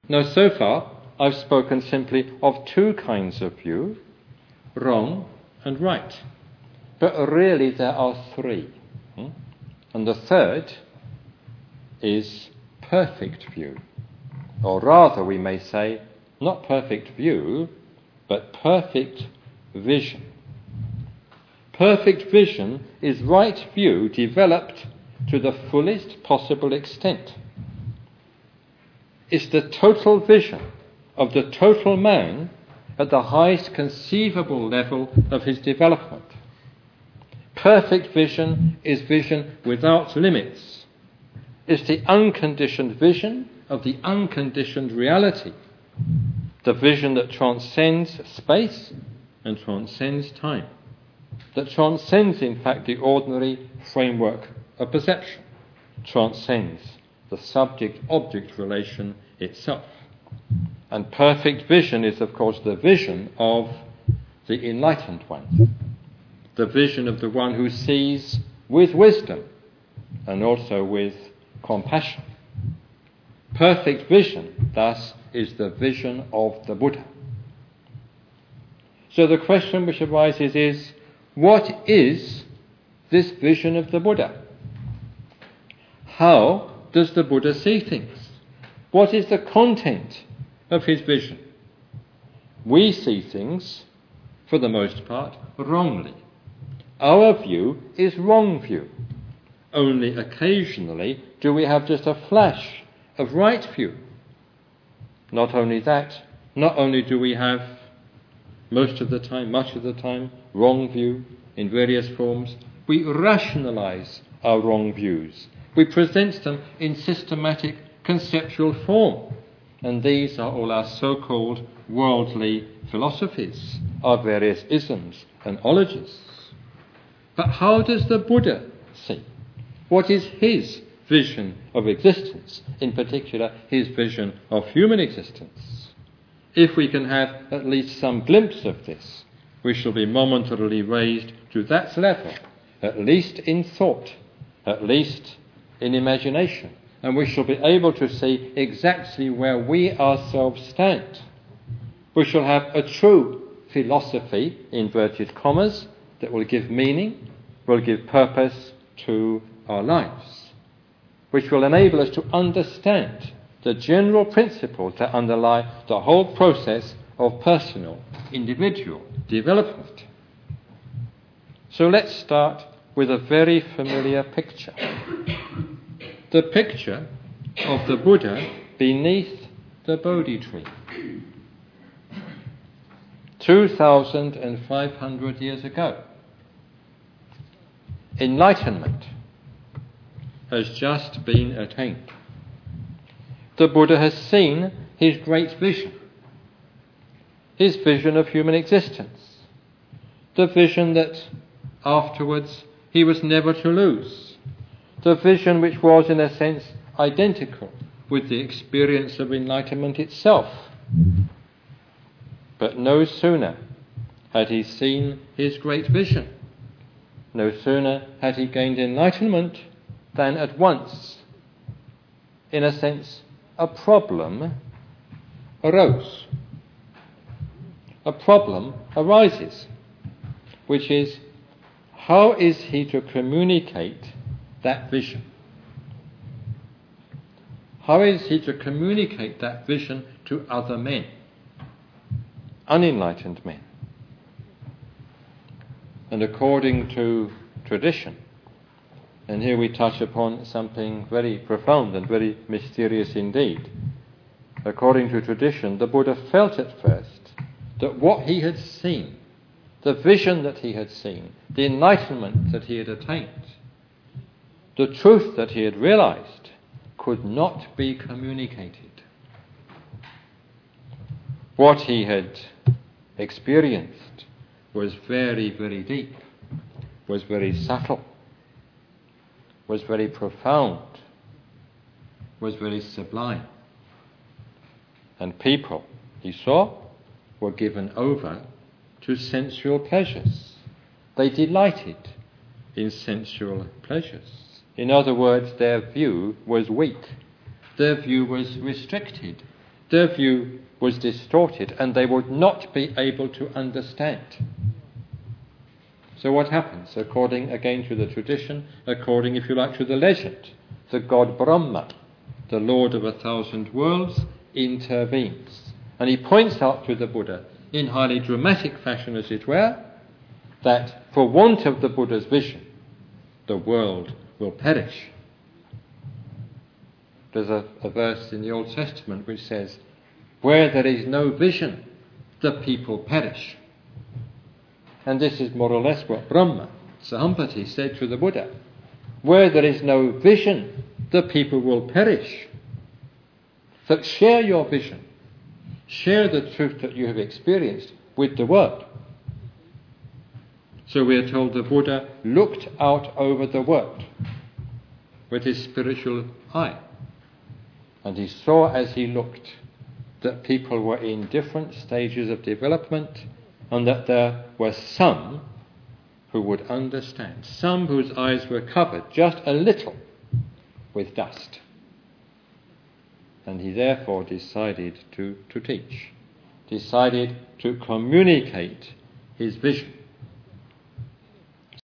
Now, so far, I've spoken simply of two kinds of view, wrong and right. But really there are three. And the third is perfect view. Or rather, we may say, not perfect view, but perfect vision. Perfect vision is right view developed to the fullest possible extent. It's the total vision of the total man at the highest conceivable level of his development. Perfect vision is vision without limits. It's the unconditioned vision of the unconditioned reality, the vision that transcends space and transcends time, that transcends, in fact, the ordinary framework of perception, transcends the subject-object relation itself. And perfect vision is, of course, the vision of the enlightened one, the vision of the one who sees with wisdom and also with compassion. Perfect vision, thus, is the vision of the Buddha. So the question which arises is, what is this vision of the Buddha? How does the Buddha see things? What is the content of his vision? We see things, for the most part, wrongly. Our view is wrong view. Only occasionally do we have just a flash of right view. Not only that, not only do we have most of the time, much of the time, wrong view in various forms, we rationalize our wrong views. We present them in systematic conceptual form. And these are all our so-called worldly philosophies, our various isms and ologies. But how does the Buddha see? What is his vision of existence, in particular his vision of human existence? If we can have at least some glimpse of this, we shall be momentarily raised to that level, at least in thought, at least in imagination, and we shall be able to see exactly where we ourselves stand. We shall have a true philosophy, inverted commas, that will give meaning, will give purpose to our lives, which will enable us to understand the general principles that underlie the whole process of personal, individual development. So let's start with a very familiar picture. The picture of the Buddha beneath the Bodhi tree. 2,500 years ago. Enlightenment has just been attained. The Buddha has seen his great vision, his vision of human existence, the vision that afterwards he was never to lose, the vision which was in a sense identical with the experience of enlightenment itself. But no sooner had he seen his great vision, no sooner had he gained enlightenment than at once, in a sense, a problem arose. A problem arises, which is, how is he to communicate that vision? How is he to communicate that vision to other men, unenlightened men? And according to tradition, and here we touch upon something very profound and very mysterious indeed. According to tradition, the Buddha felt at first that what he had seen, the vision that he had seen, the enlightenment that he had attained, the truth that he had realized, could not be communicated. What he had experienced was very, very deep, was very subtle, was very profound, was very sublime. And people, he saw, were given over to sensual pleasures. They delighted in sensual pleasures. In other words, their view was weak. Their view was restricted. their view was distorted and they would not be able to understand. So what happens? According, again, to the tradition, according, if you like, to the legend, the god Brahma, the Lord of 1,000 worlds, intervenes. And he points out to the Buddha, in highly dramatic fashion as it were, that for want of the Buddha's vision, the world will perish. There's a verse in the Old Testament which says, where there is no vision, the people perish. And this is more or less what Brahma, Sahampati, said to the Buddha. Where there is no vision, the people will perish. So share your vision. Share the truth that you have experienced with the world. So we are told the Buddha looked out over the world with his spiritual eye. And he saw as he looked that people were in different stages of development, and that there were some who would understand, some whose eyes were covered just a little with dust. And he therefore decided to teach, decided to communicate his vision.